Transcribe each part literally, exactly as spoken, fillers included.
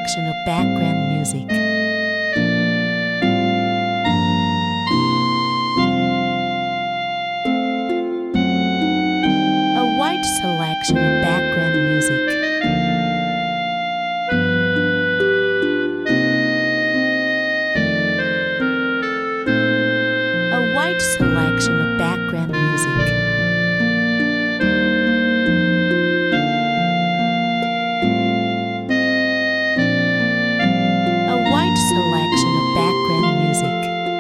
selection of background music. A wide selection of background music. A wide selection of background music. A wide selection of background music.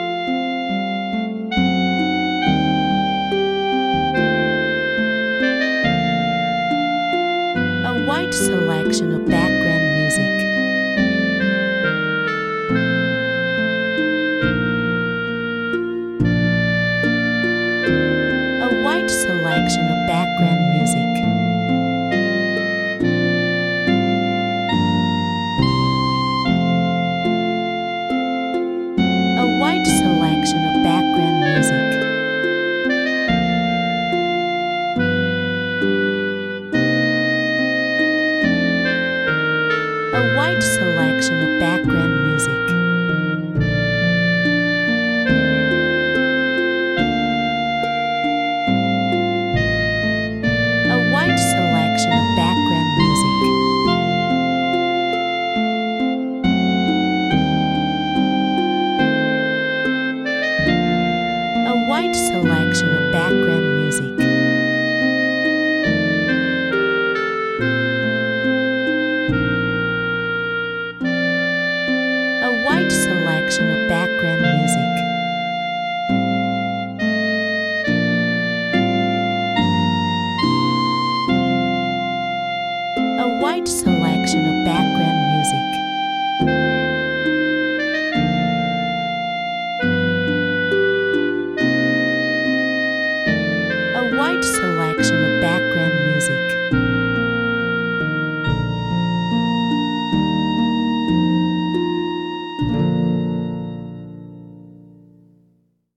A wide selection of background music. A wide selection of background music. A wide selection of background music. A wide selection of background music. A wide selection of background music. A wide selection of background music. A wide selection of background music. A wide selection of background music. A wide selection of